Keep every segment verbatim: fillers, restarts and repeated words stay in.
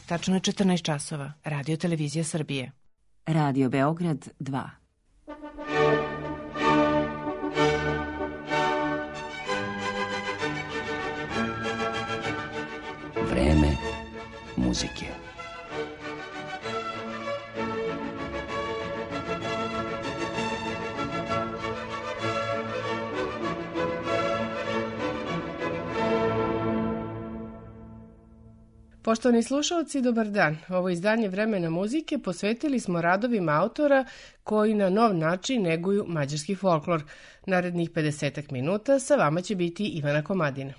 Tačno je četrnaest časova. Radio Televizija Srbije. Radio Beograd dva. Vreme muzike. Poštovani slušalci, dobar dan. Ovo izdanje Vremena muzike posvetili smo radovima autora koji na nov način neguju mađarski folklor. Narednih pedesetak minuta sa vama će biti Ivana Komadina.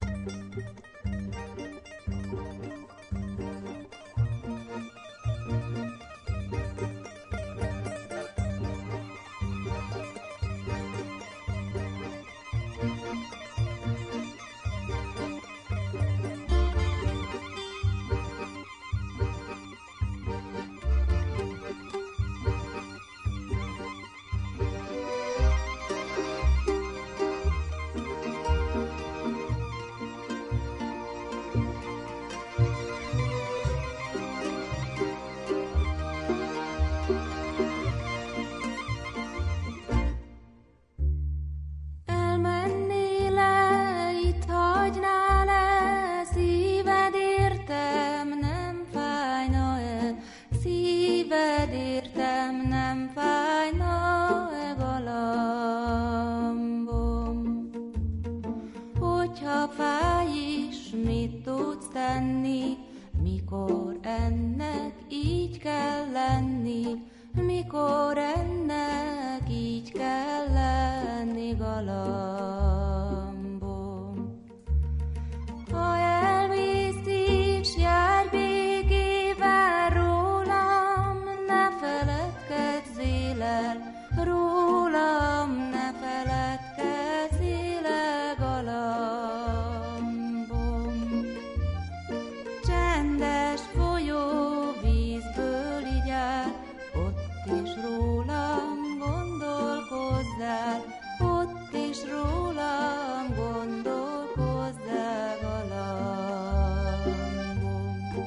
Mikor ennek így kell lenni, mikor ennek így kell lenni, galambom. Ha elmész is, járj békével rólam, ne feledkezzél el, rólam ne feledkezzél el, galambom. Csendes folyó vízből így áll, ott is rólam gondolkozzál, ott is rólam gondolkozzál, galambom.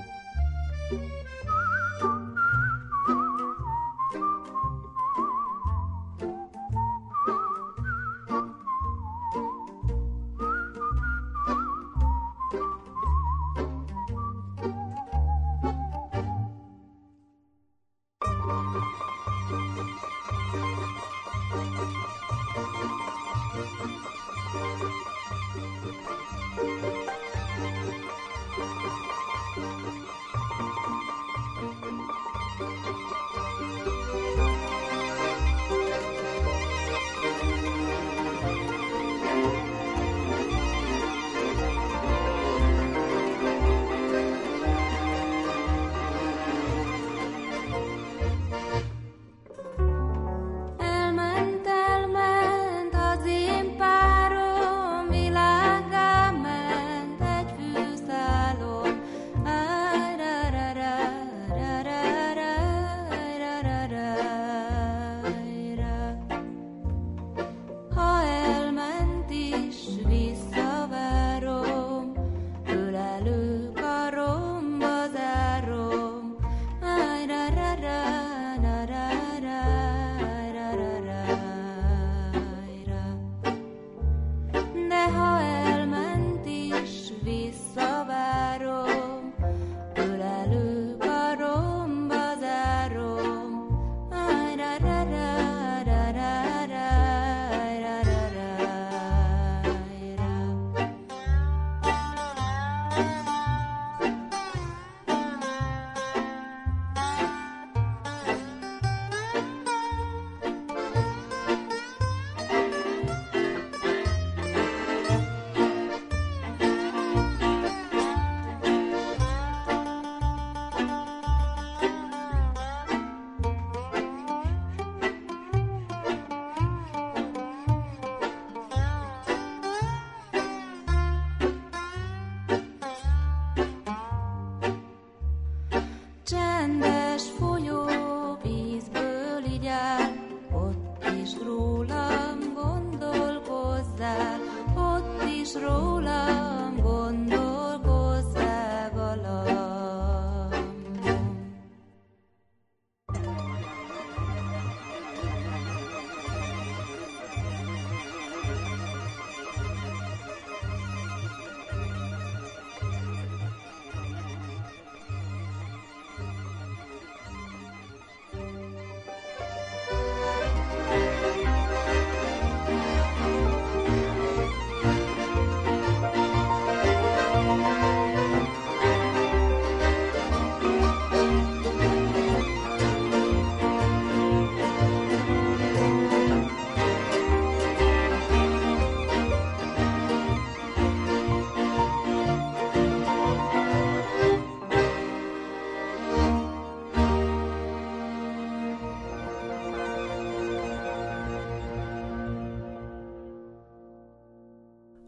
rólam gondolkozzál, galamb.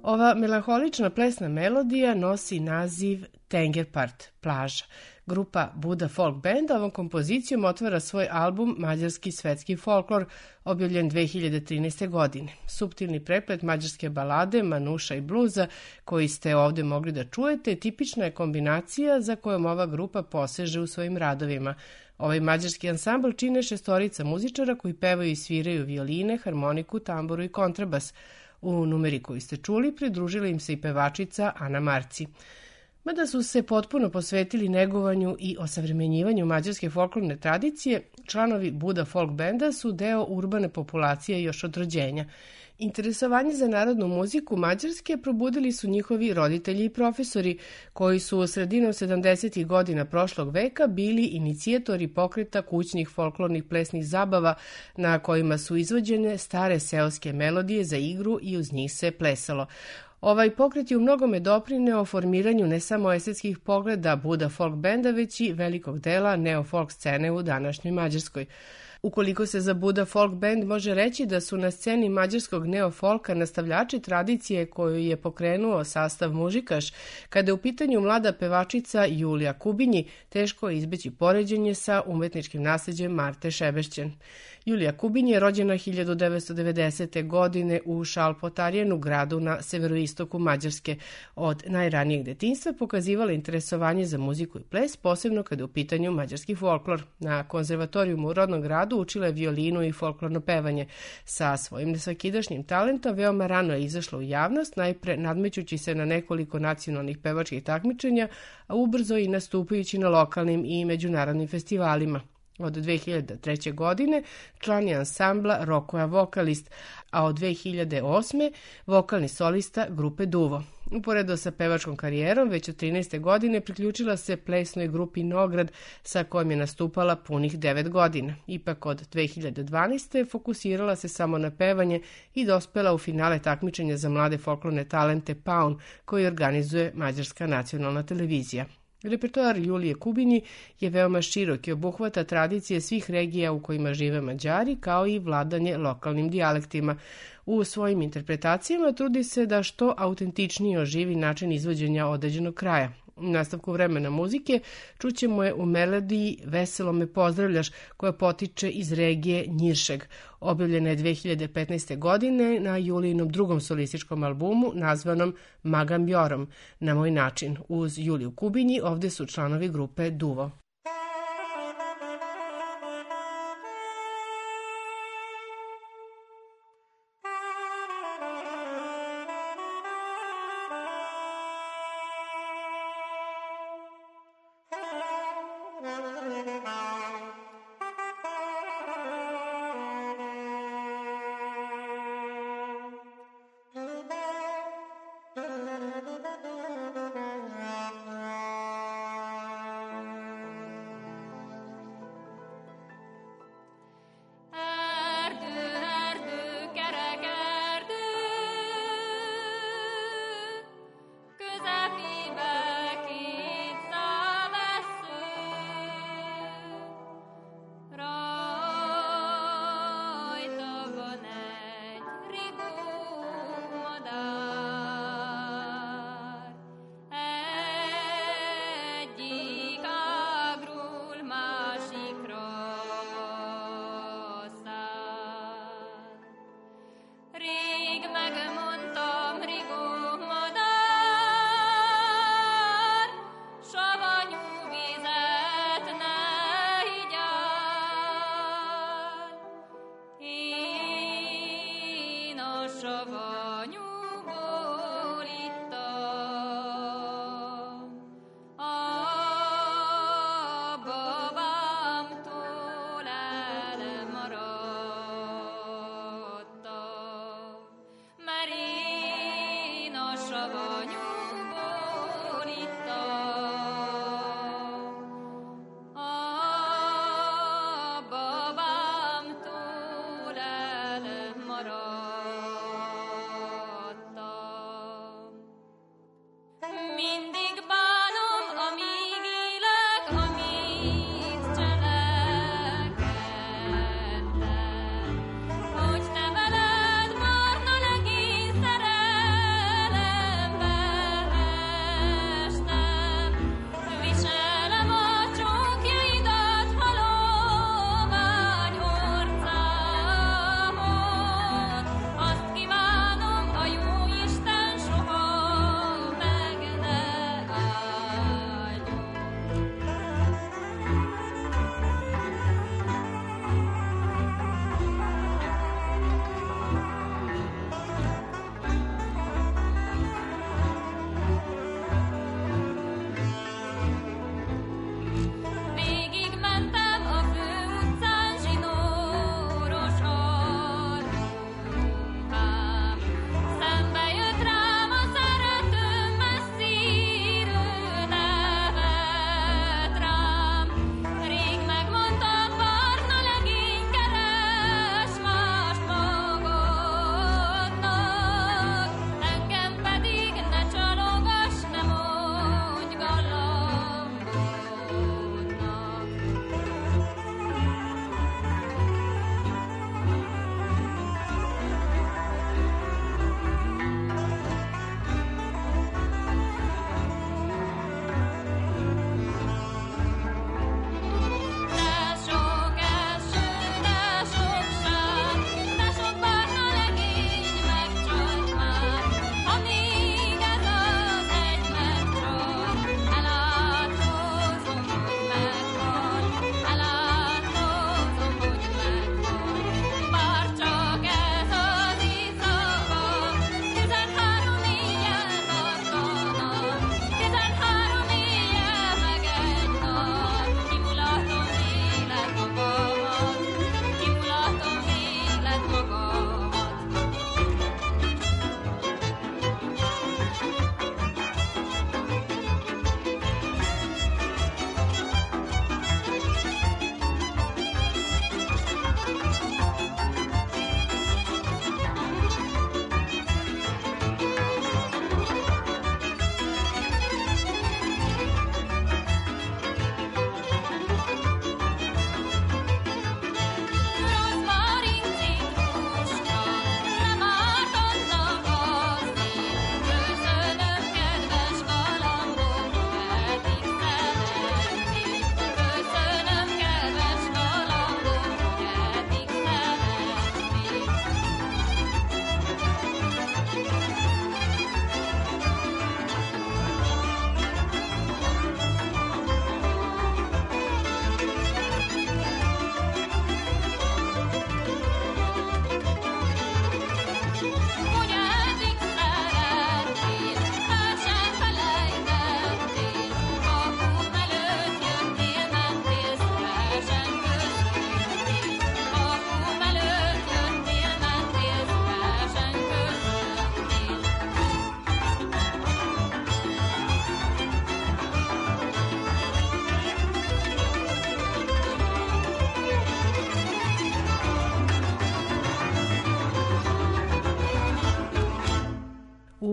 Ova melanholična plesna melodija nosi naziv Tengerpart, plaža. Grupa Buda Folk Band ovom kompozicijom otvara svoj album Mađarski svetski folklor, objavljen dve hiljade trinaeste. godine. Suptilni preplet mađarske balade, manuša i bluza, koji ste ovde mogli da čujete, tipična je kombinacija za kojom ova grupa poseže u svojim radovima. Ovaj mađarski ansambl čine šestorica muzičara koji pevaju i sviraju violine, harmoniku, tamburu i kontrabas. U numeri koju ste čuli pridružila im se i pevačica Ana Marci. Mada su se potpuno posvetili negovanju i osavremenjivanju mađarske folklorne tradicije, članovi Buda Folk Benda su deo urbane populacije još od rođenja. Interesovanje za narodnu muziku Mađarske probudili su njihovi roditelji i profesori, koji su sredinom sedamdesetih godina prošlog veka bili inicijatori pokreta kućnih folklornih plesnih zabava na kojima su izvođene stare seoske melodije za igru i uz njih se plesalo. Ovaj pokret je u mnogome doprineo formiranju ne samo estetskih pogleda Buda Folk Benda, već i velikog dela neofolk scene u današnjoj Mađarskoj. Ukoliko se za Buda Folk Band može reći da su na sceni mađarskog neofolka nastavljači tradicije koju je pokrenuo sastav Mužikaš, kada je u pitanju mlada pevačica Julija Kubinji, teško je izbeći poređenje sa umetničkim nasleđem Marte Šebešćen. Julija Kubinji je rođena hiljadu devetsto devedesete. godine u Šalpotarjenu, gradu na severoistoku Mađarske. Od najranijeg detinjstva pokazivala interesovanje za muziku i ples, posebno kada je u pitanju mađarski folklor. Na konzervatorijumu u rodnom gradu učila je violinu i folklorno pevanje. Sa svojim nesvakidašnjim talentom veoma rano je izašla u javnost, najpre nadmećući se na nekoliko nacionalnih pevačkih takmičenja, a ubrzo i nastupajući na lokalnim i međunarodnim festivalima. Od dve hiljade treće. godine član je ansambla Rokoja Vokalist, a od dve hiljade osme. vokalni solista grupe Duvo. Uporedo sa pevačkom karijerom, već od trinaeste. godine priključila se plesnoj grupi Nograd, sa kojom je nastupala punih devet godina. Ipak od dve hiljade dvanaeste. fokusirala se samo na pevanje i dospela u finale takmičenja za mlade folklorne talente Paun, koji organizuje Mađarska nacionalna televizija. Repertoar Julije Kubinji je veoma širok i obuhvata tradicije svih regija u kojima žive Mađari, kao i vladanje lokalnim dijalektima. U svojim interpretacijama trudi se da što autentičnije oživi način izvođenja određenog kraja. U nastavku vremena muzike čućemo je u melodiji Veselo me pozdravljaš, koja potiče iz regije Njiršeg. Objavljena je dve hiljade petnaeste. godine na Julijinom drugom solističkom albumu nazvanom Magambjorom. Na moj način, uz Juliju Kubinji, ovde su članovi grupe Duvo.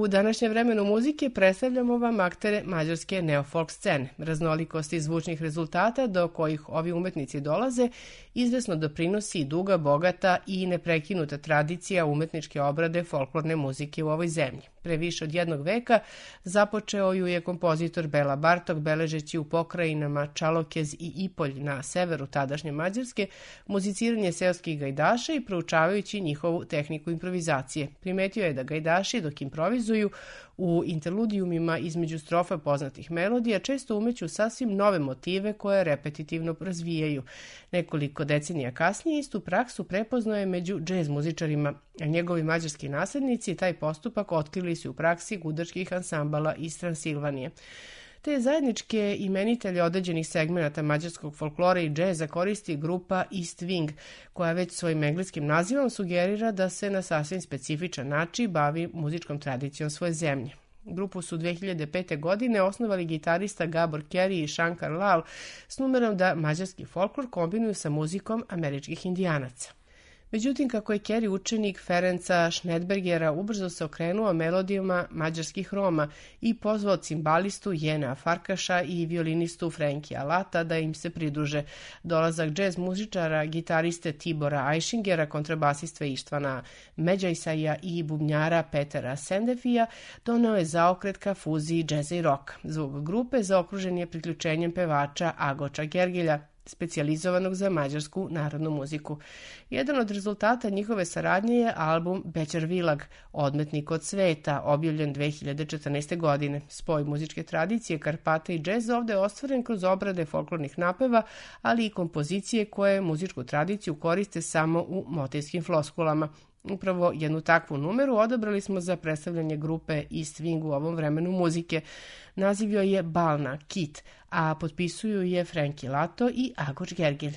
U današnjem vremenu muzike predstavljamo vam aktere mađarske neofolk scene. Raznolikosti zvučnih rezultata do kojih ovi umetnici dolaze izvesno doprinosi duga, bogata i neprekinuta tradicija umetničke obrade folklorne muzike u ovoj zemlji. Pre više od jednog veka započeo ju je kompozitor Bela Bartok, beležeći u pokrajinama Čalokez i Ipolj na severu tadašnje Mađarske muziciranje seoskih gajdaša i proučavajući njihovu tehniku improvizacije. Primetio je da gajdaši dok improvizuju u interludijumima između strofa poznatih melodija često umeću sasvim nove motive koje repetitivno razvijaju. Nekoliko decenija kasnije istu praksu prepoznao je među džez muzičarima, a njegovi mađarski naslednici taj postupak otkrili su u praksi gudačkih ansambala iz Transilvanije. Te zajedničke imenitelje određenih segmenata mađarskog folklora i džeza koristi grupa East Wing, koja već svojim engleskim nazivom sugerira da se na sasvim specifičan način bavi muzičkom tradicijom svoje zemlje. Grupu su dve hiljade pete. godine osnovali gitarista Gabor Kerry i Shankar Lal s numerom da mađarski folklor kombinuju sa muzikom američkih indijanaca. Međutim, kako je Kerry učenik Ferenca Schnedbergera, ubrzo se okrenuo melodijama mađarskih Roma i pozvao cimbalistu Jena Farkaša i violinistu Frenkija Lata da im se pridruže. Dolazak džez muzičara, gitariste Tibora Ajšingera, kontrabasiste Ištvana Međajsaja i bubnjara Petera Sendefija doneo je zaokret ka fuziji džeza i roka. Zvuk grupe zaokružen je priključenjem pevača Agoča Gergilja, specijalizovanog za mađarsku narodnu muziku. Jedan od rezultata njihove saradnje je album Bećar Vilag, odmetnik od sveta, objavljen dve hiljade četrnaeste. godine. Spoj muzičke tradicije, Karpata i džeza ovde je ostvaren kroz obrade folklornih napeva, ali i kompozicije koje muzičku tradiciju koriste samo u motivskim floskulama. Upravo jednu takvu numeru odabrali smo za predstavljanje grupe East Wing u ovom vremenu muzike. Naziv joj je Balna, Kit, a potpisuju je Frenki Lato i Agoč Gergilj.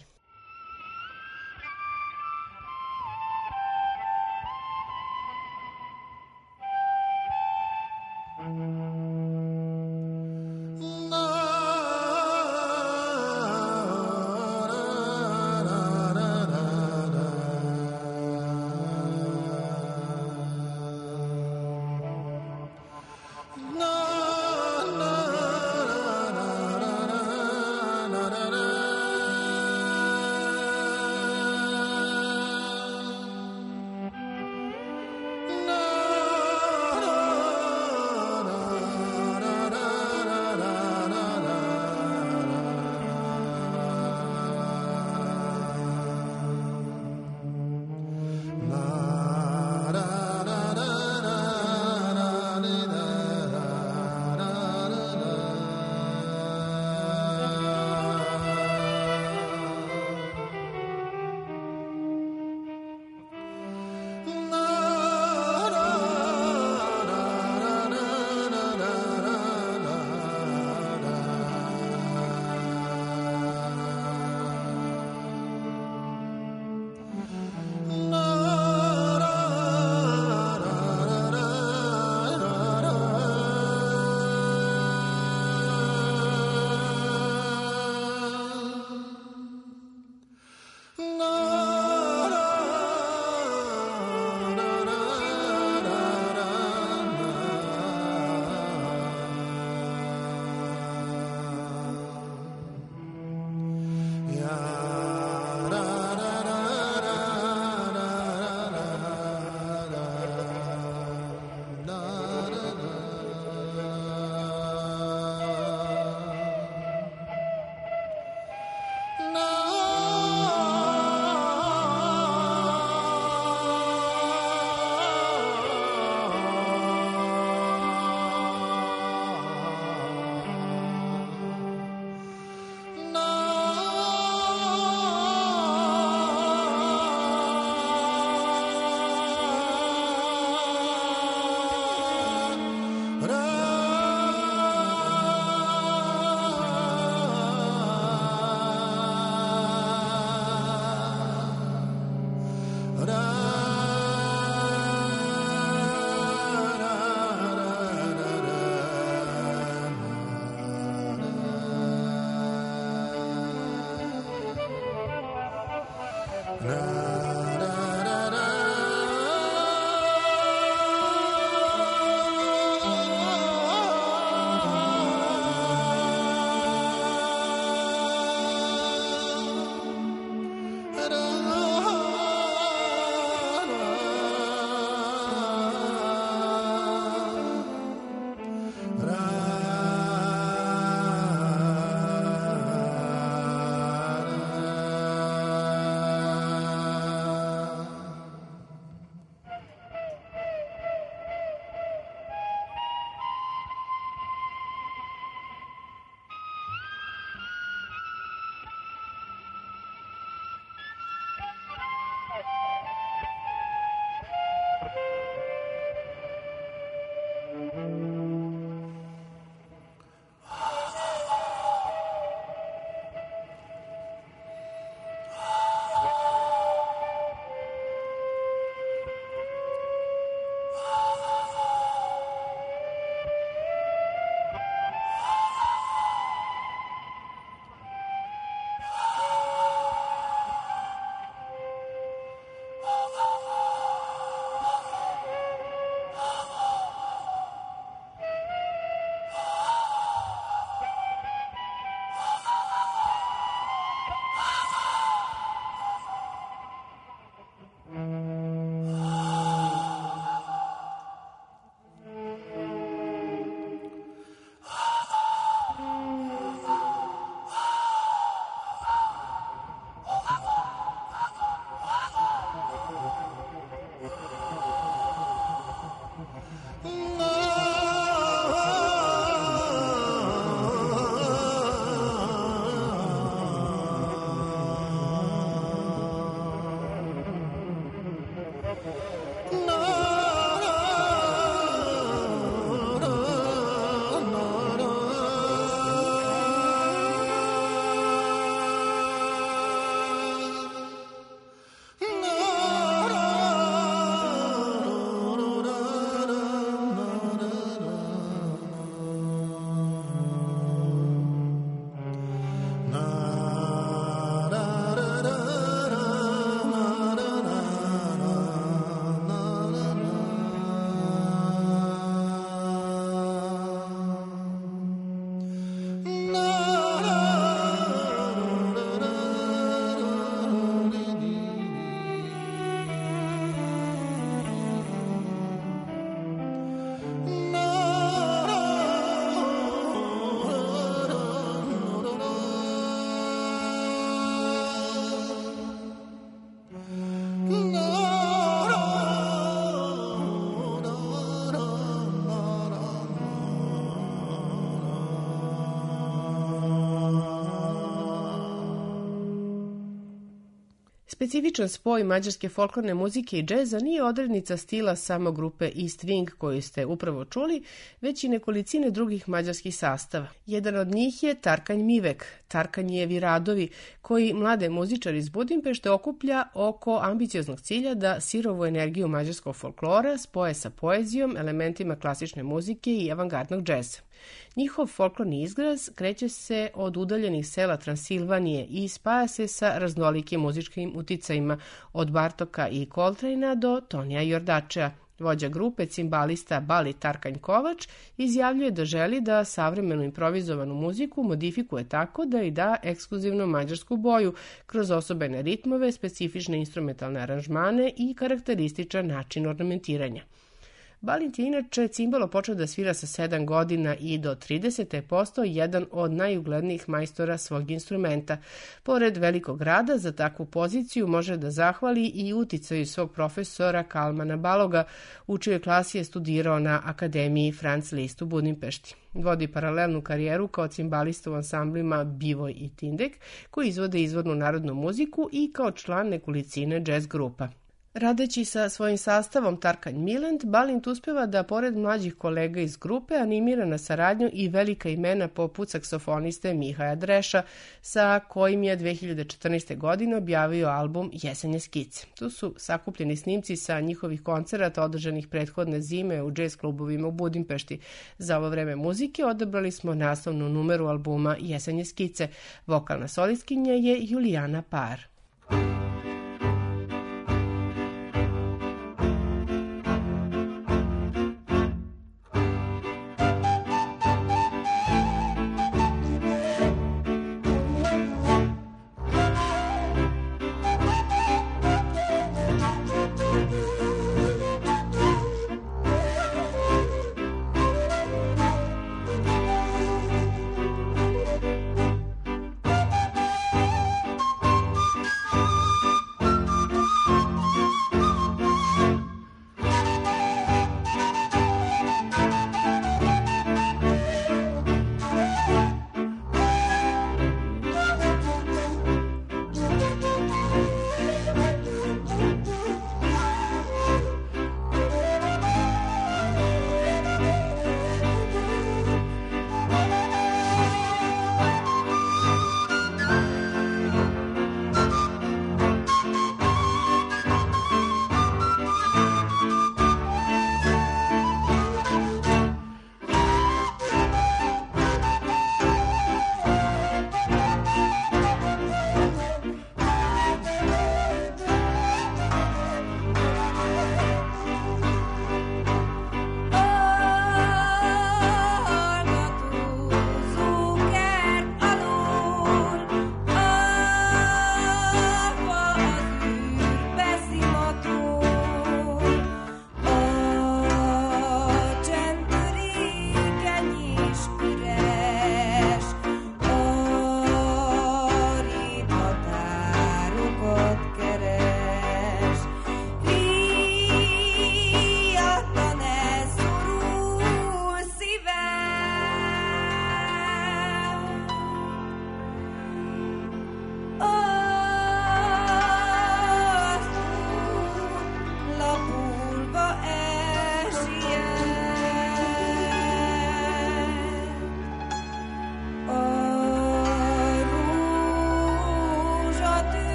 Specifičan spoj mađarske folklorne muzike i džeza nije odrednica stila samo grupe East Wing koju ste upravo čuli, već i nekolicine drugih mađarskih sastava. Jedan od njih je Tarkanj Mivek, Tarkanjevi radovi, koji mlade muzičari iz Budimpešte okuplja oko ambicioznog cilja da sirovu energiju mađarskog folklora spoje sa poezijom, elementima klasične muzike i avangardnog džeza. Njihov folklorni izraz kreće se od udaljenih sela Transilvanije i spaja se sa raznolikim muzičkim uticajima od Bartoka i Coltrane'a do Tonija Jordačea. Vođa grupe, cimbalista Bali Tarkanj Kovač, izjavljuje da želi da savremenu improvizovanu muziku modifikuje tako da i da ekskluzivnu mađarsku boju kroz osobene ritmove, specifične instrumentalne aranžmane i karakterističan način ornamentiranja. Balint je inače cimbalo počeo da svira sa sedam godina i do tridesete je postao jedan od najuglednijih majstora svog instrumenta. Pored velikog rada za takvu poziciju može da zahvali i uticaju svog profesora Kalmana Baloga, u čijoj klasi je studirao na Akademiji Franz Liszt u Budimpešti. Vodi paralelnu karijeru kao cimbalista u ansamblima Bivoj i Tindek, koji izvode izvornu narodnu muziku, i kao član nekolicine džez grupa. Radeći sa svojim sastavom Tarkanj Milent, Balint uspeva da, pored mlađih kolega iz grupe, animira na saradnju i velika imena poput saksofoniste Mihaja Dreša, sa kojim je dve hiljade četrnaeste. godine objavio album Jesenje skice. Tu su sakupljeni snimci sa njihovih koncerata održanih prethodne zime u džez klubovima u Budimpešti. Za ovo vreme muzike odabrali smo naslovnu numeru albuma Jesenje skice. Vokalna solistkinja je Julijana Par.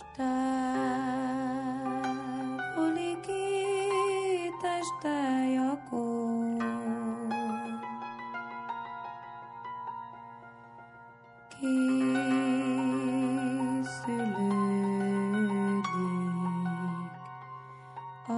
Távoli két esteljakor készülődik a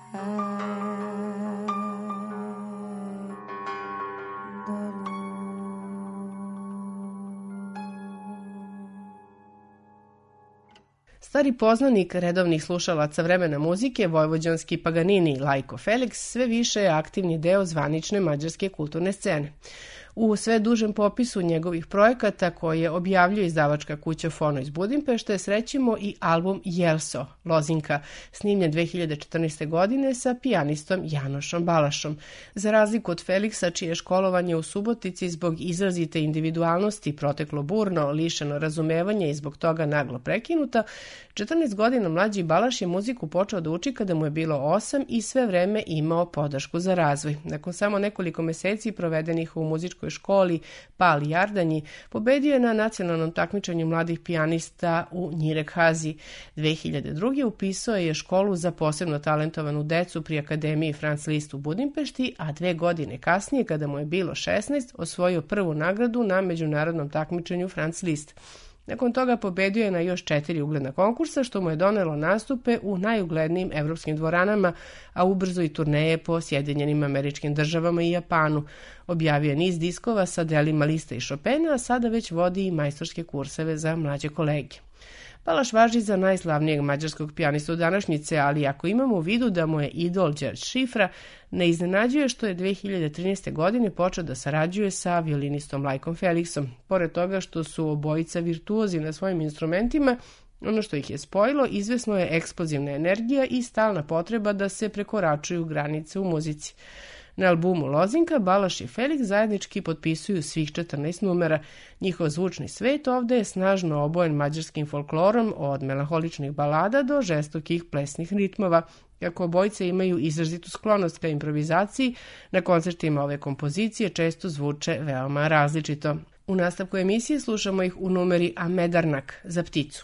Stari poznanik redovnih slušalaca vremena muzike, vojvođanski Paganini Lajko Felix, sve više je aktivni deo zvanične mađarske kulturne scene. U sve dužem popisu njegovih projekata koje objavljuje izdavačka kuća Fono iz Budimpešte srećimo i album Jelso, Lozinka, snimljen dve hiljade četrnaeste. godine sa pijanistom Janošom Balašom. Za razliku od Feliksa, čije školovanje u Subotici zbog izrazite individualnosti proteklo burno, lišeno razumevanja i zbog toga naglo prekinuta, četrnaest godina mlađi Balaš je muziku počeo da uči kada mu je bilo osam i sve vreme imao podršku za razvoj. Nakon samo nekoliko meseci provedenih u muzičkoj školi Pali Jardanji, pobedio je na nacionalnom takmičenju mladih pijanista u Njirekhazi. dve hiljade druge. upisao je školu za posebno talentovanu decu pri Akademiji Franz Liszt u Budimpešti, a dve godine kasnije, kada mu je bilo šesnaest, osvojio prvu nagradu na međunarodnom takmičenju Franz Liszt. Nakon toga pobedio je na još četiri ugledna konkursa, što mu je donelo nastupe u najuglednijim evropskim dvoranama, a ubrzo i turneje po Sjedinjenim Američkim Državama i Japanu. Objavio je niz diskova sa delima Lista i Chopina, a sada već vodi i majstorske kurseve za mlađe kolege. Balaš važi za najslavnijeg mađarskog pijanistu današnjice, ali ako imamo u vidu da mu je idol Đorđe Šifra, ne iznenađuje što je dve hiljade trinaeste. godine počeo da sarađuje sa violinistom Lajkom Felixom. Pored toga što su obojica virtuozi na svojim instrumentima, ono što ih je spojilo izvesno je eksplozivna energija i stalna potreba da se prekoračuju granice u muzici. Na albumu Lozinka Balaš i Felix zajednički potpisuju svih četrnaest numera. Njihov zvučni svet ovde je snažno obojen mađarskim folklorom, od melaholičnih balada do žestokih plesnih ritmova. Kako obojice imaju izrazitu sklonost ka improvizaciji, na koncertima ove kompozicije često zvuče veoma različito. U nastavku emisije slušamo ih u numeri Amedarnak za pticu.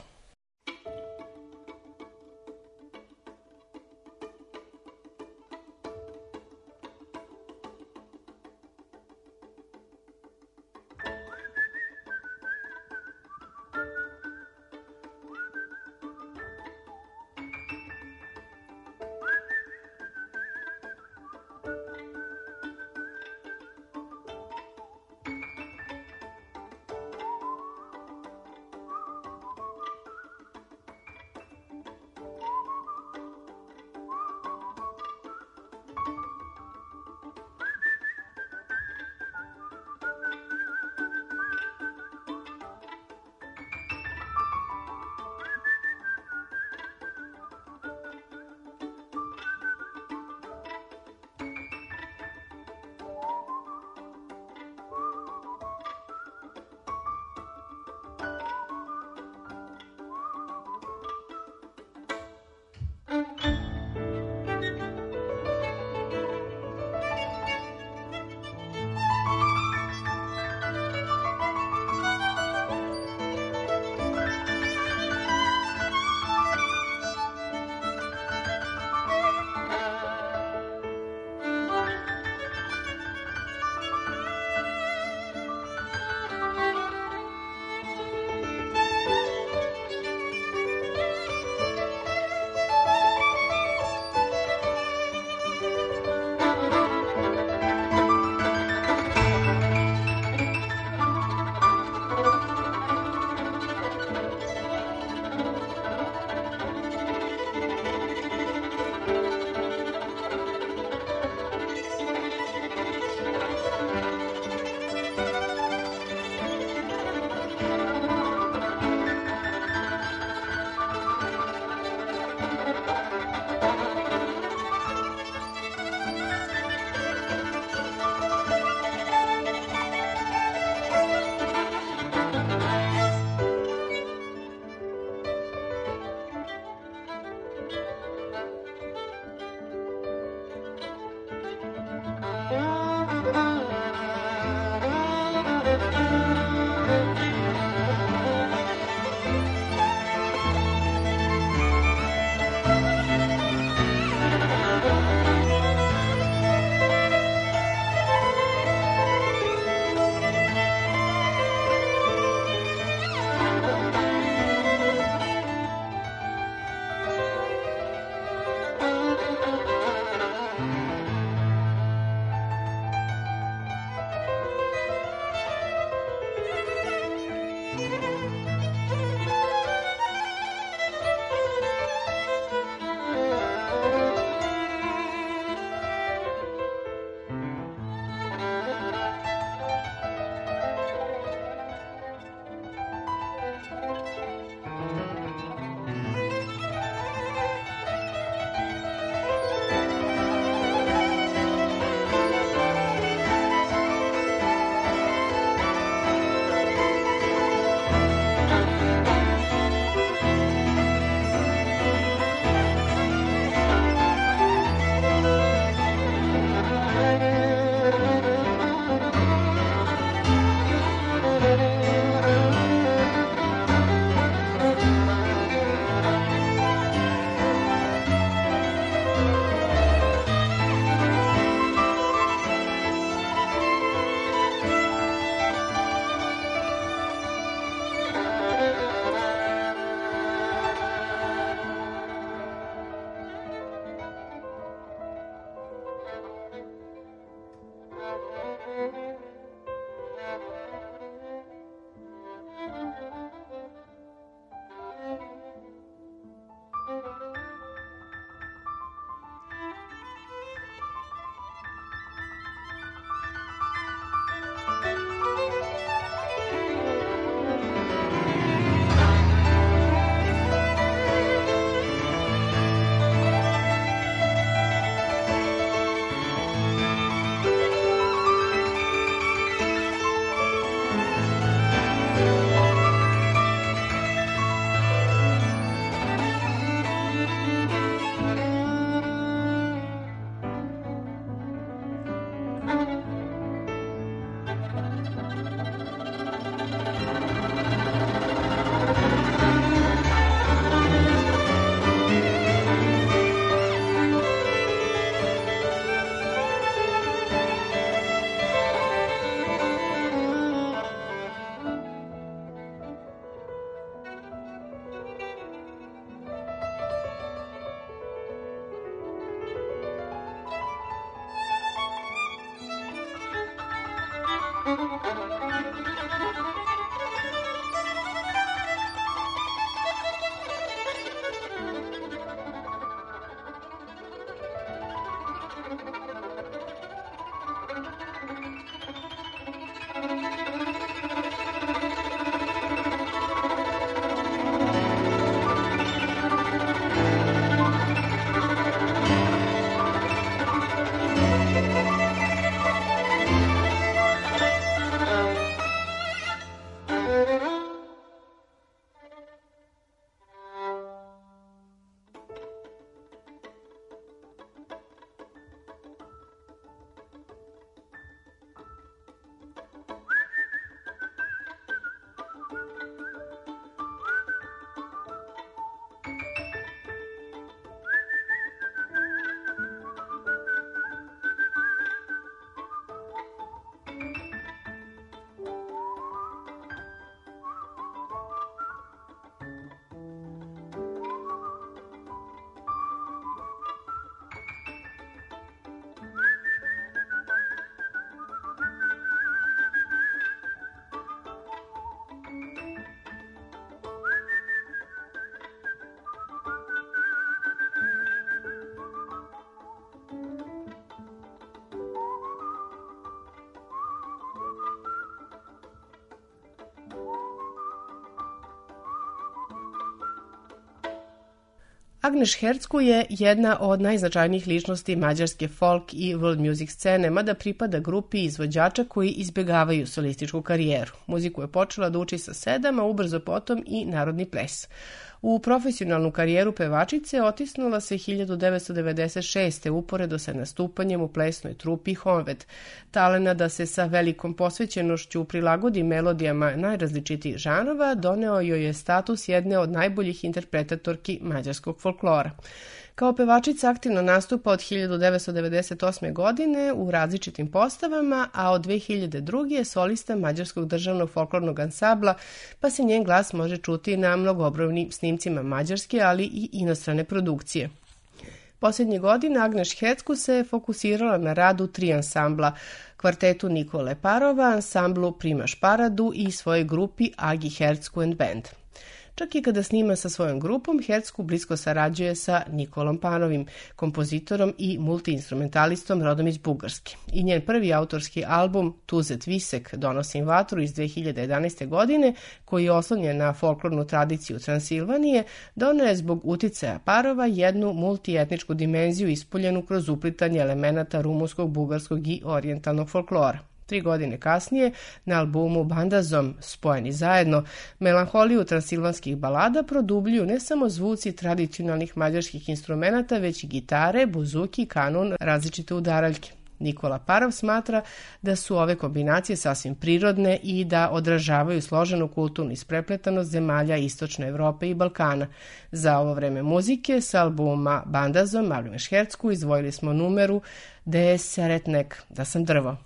Agnes Hercku je jedna od najznačajnijih ličnosti mađarske folk i world music scene, mada pripada grupi izvođača koji izbjegavaju solističku karijeru. Muziku je počela da uči sa sedam, a ubrzo potom i narodni ples. U profesionalnu karijeru pevačice otisnula se hiljadu devetsto devedeset šeste. uporedo sa nastupanjem u plesnoj trupi Honved. Talena da se sa velikom posvećenošću prilagodi melodijama najrazličitijih žanrova doneo joj je status jedne od najboljih interpretatorki mađarskog folklora. Kao pevačica aktivno nastupa od hiljadu devetsto devedeset osme. godine u različitim postavama, a od dve hiljade druge. je solista Mađarskog državnog folklornog ansambla, pa se njen glas može čuti na mnogobrojnim snimcima mađarske, ali i inostrane produkcije. Posljednje godine Agnes Hercku se fokusirala na rad u tri ansambla, kvartetu Nikole Parova, ansamblu Primaš Paradu i svojoj grupi Agi Hercku and Band. Čak i kada snima sa svojom grupom, Hercku blisko sarađuje sa Nikolom Panovim, kompozitorom i multiinstrumentalistom rodom iz Bugarske. I njen prvi autorski album Tuzet Visek, Donosim vatru iz dve hiljade jedanaeste. godine, koji je oslonjen na folklornu tradiciju Transilvanije, doneo je zbog uticaja Parova jednu multietničku dimenziju ispoljenu kroz uplitanje elemenata rumunskog, bugarskog i orijentalnog folklora. Tri godine kasnije, na albumu Bandazom, Spojeni zajedno, melanholiju transilvanskih balada produbljuju ne samo zvuci tradicionalnih mađarskih instrumenata, već i gitare, buzuki, kanun, različite udaraljke. Nikola Parov smatra da su ove kombinacije sasvim prirodne i da odražavaju složenu kulturnu isprepletanost zemalja Istočne Evrope i Balkana. Za ovo vreme muzike sa albuma Bandazom Agnes Hercku izdvojili smo numeru De Seretnek, da sam drvo.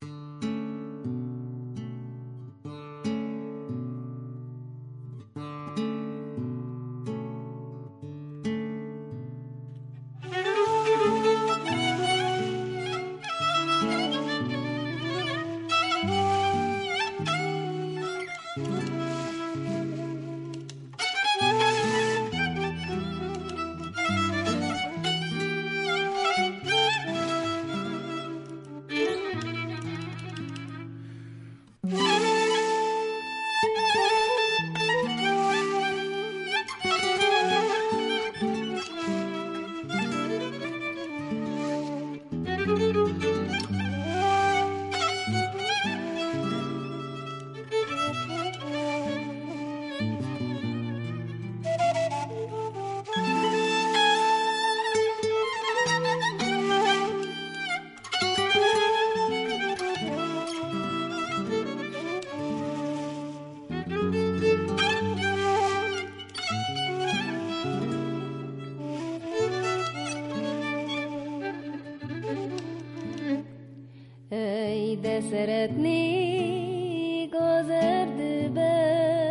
De szeretnék az erdőbe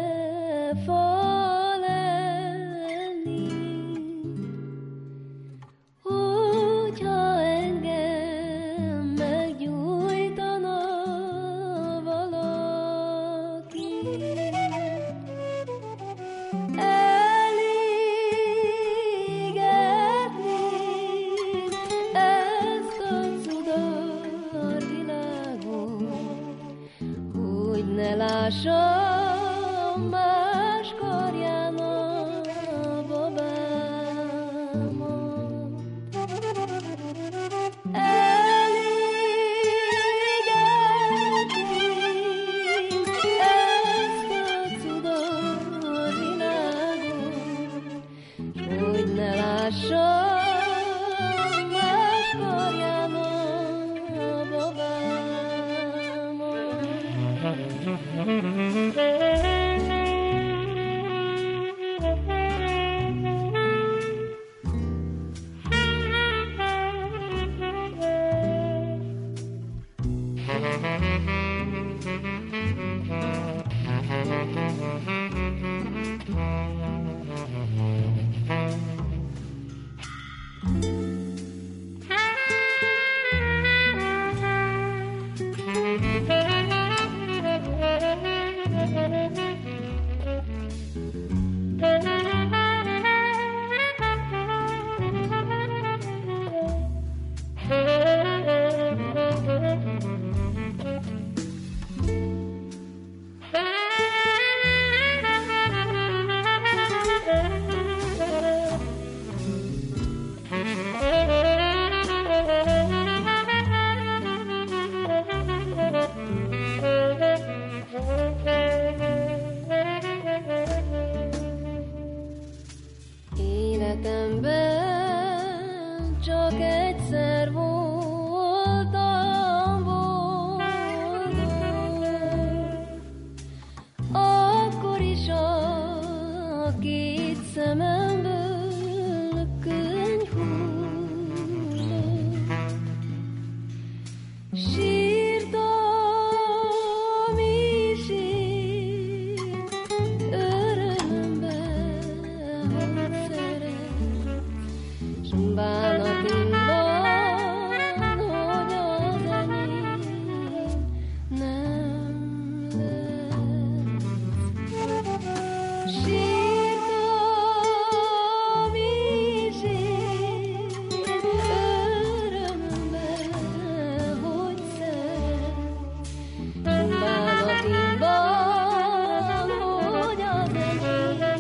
fa lenni, hogyha engem meggyújtana valaki. Elégetnék ezt a cudar világot, hogy ne lássam más karján a babámat. Elégetnék ezt a Életemben csak egyszer voltam boldog, akkor is a két szememből könny hullott. Sírtam is én örömben, hogy szeretsz, s bánatimban, hogy az enyém nem lesz. Sírtam is én örömben, hogy szeretsz, s bánatimban, hogy az enyém nem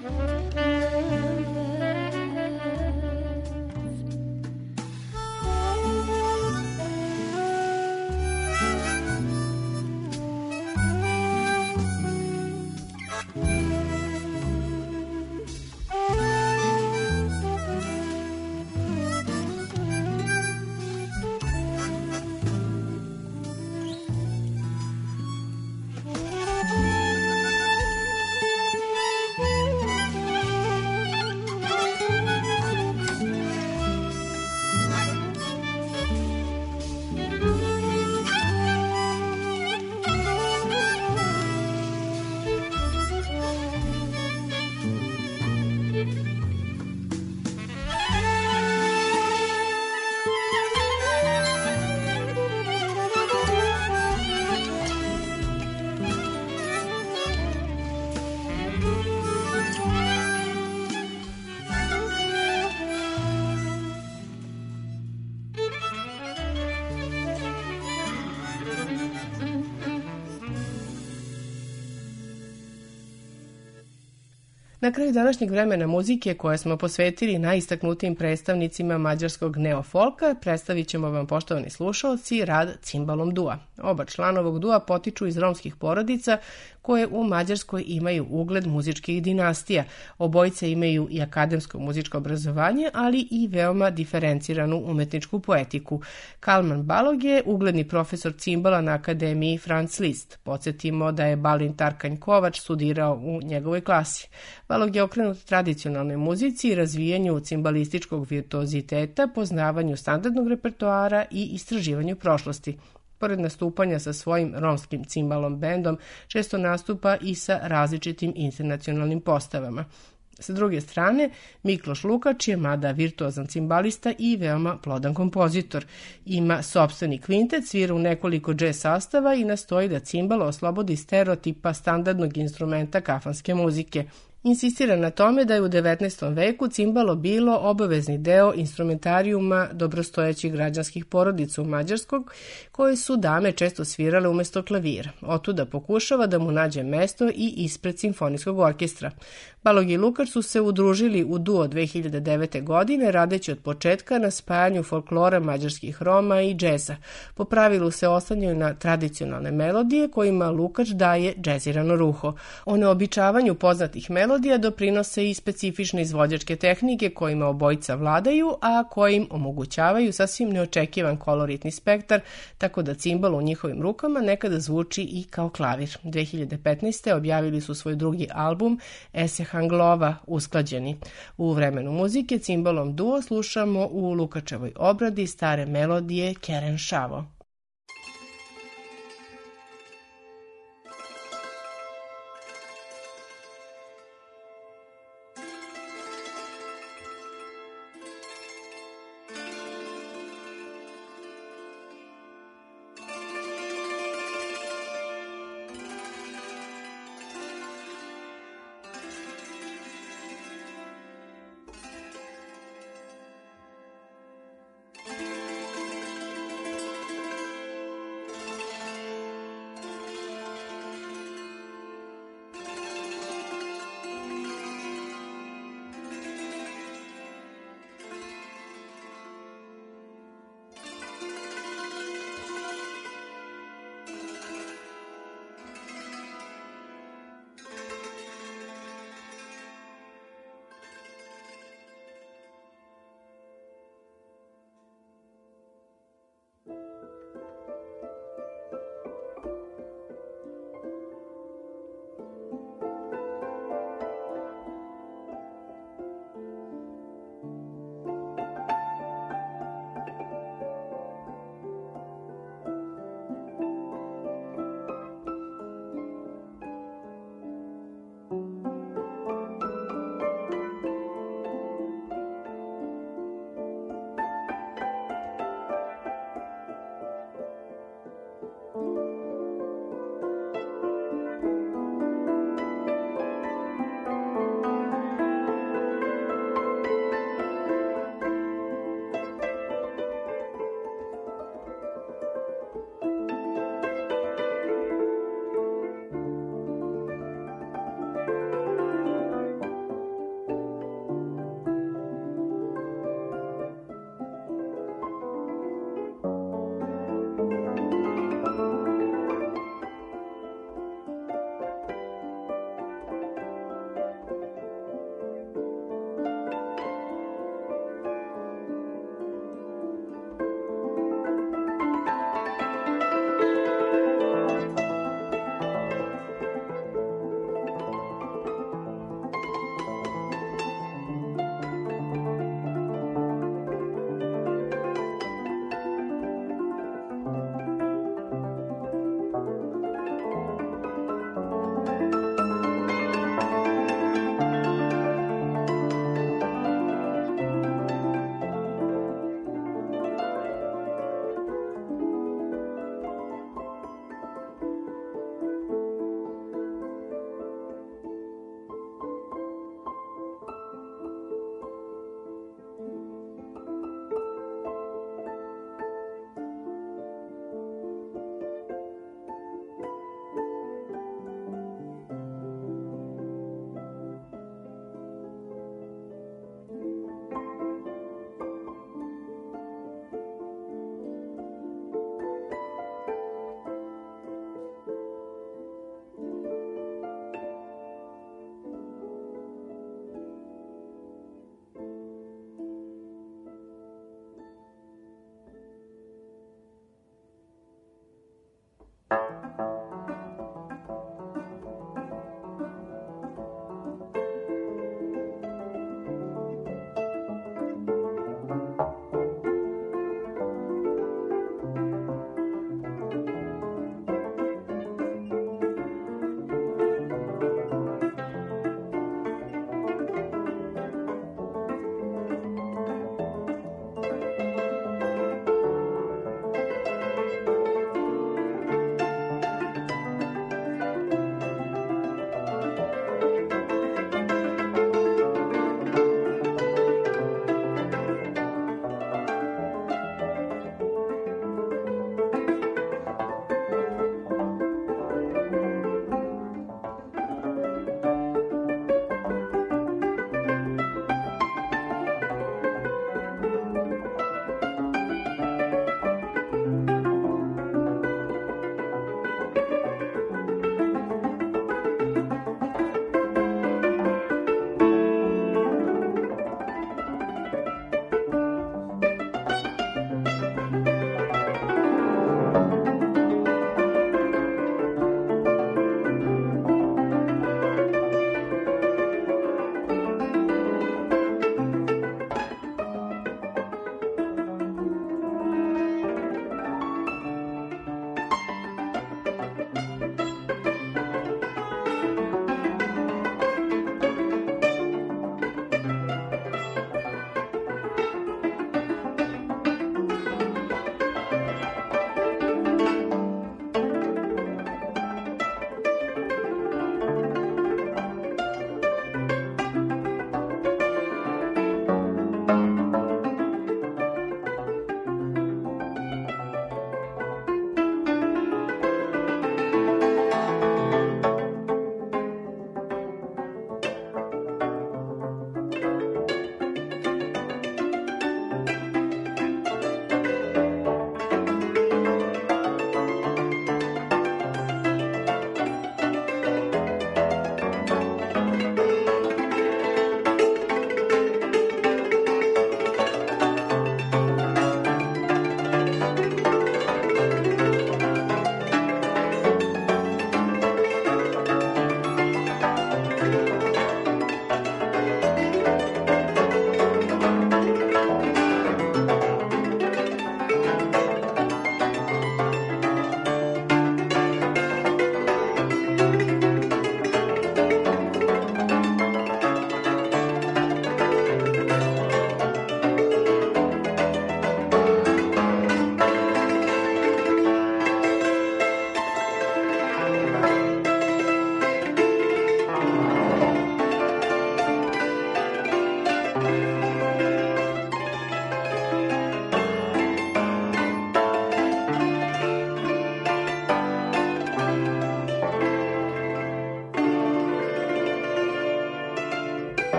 Na kraju današnjeg vremena muzike koje smo posvetili najistaknutijim predstavnicima mađarskog neofolka, predstavit ćemo vam, poštovani slušalci, rad cimbalom dua. Oba člana ovog dua potiču iz romskih porodica koje u Mađarskoj imaju ugled muzičkih dinastija. Obojice imaju i akademsko muzičko obrazovanje, ali i veoma diferenciranu umetničku poetiku. Kalman Balog je ugledni profesor cimbala na Akademiji Franz Liszt. Podsjetimo da je Balin Tarkanj Kovač studirao u njegovoj klasi. Balog je okrenut tradicionalnoj muzici i razvijanju cimbalističkog virtuoziteta, poznavanju standardnog repertoara i istraživanju prošlosti. Pored nastupanja sa svojim romskim cimbalom bendom, često nastupa i sa različitim internacionalnim postavama. Sa druge strane, Mikloš Lukač je mada virtuozan cimbalista i veoma plodan kompozitor. Ima sopstveni kvintet, svira u nekoliko džez sastava i nastoji da cimbal oslobodi stereotipa standardnog instrumenta kafanske muzike. Insistira na tome da je u devetnaestom veku cimbalo bilo obavezni deo instrumentarijuma dobrostojećih građanskih porodica u Mađarskog, koje su dame često svirale umesto klavira. Otuda pokušava da mu nađe mesto i ispred simfonijskog orkestra. Balog i Lukač su se udružili u duo dve hiljade devete. godine, radeći od početka na spajanju folklora mađarskih Roma i džeza. Po pravilu se oslanjaju na tradicionalne melodije kojima Lukač daje džezirano ruho. O neobičavanju poznatih melodija doprinose i specifične izvođačke tehnike kojima obojica vladaju, a kojim omogućavaju sasvim neočekivan koloritni spektar, tako da cimbal u njihovim rukama nekada zvuči i kao klavir. dve hiljade petnaeste. objavili su svoj drugi album Ese Hanglova usklađeni. U vremenu muzike cimbalom duo slušamo u Lukačevoj obradi stare melodije Keren Šavo.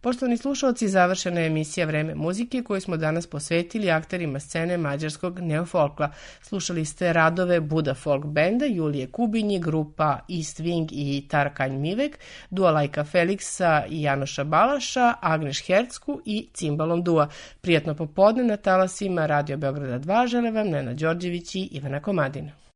Poštovani slušalci, završena je emisija Vreme muzike koju smo danas posvetili akterima scene mađarskog neofolkla. Slušali ste radove Buda Folk Benda, Julije Kubinji, grupa East Wing i Tarkanj Mivek, Dua Lajka Feliksa i Janoša Balaša, Agneš Hercku i Cimbalom Dua. Prijatno popodne na talasima Radio Beograda dva žele vam Nena Đorđević i Ivana Komadina.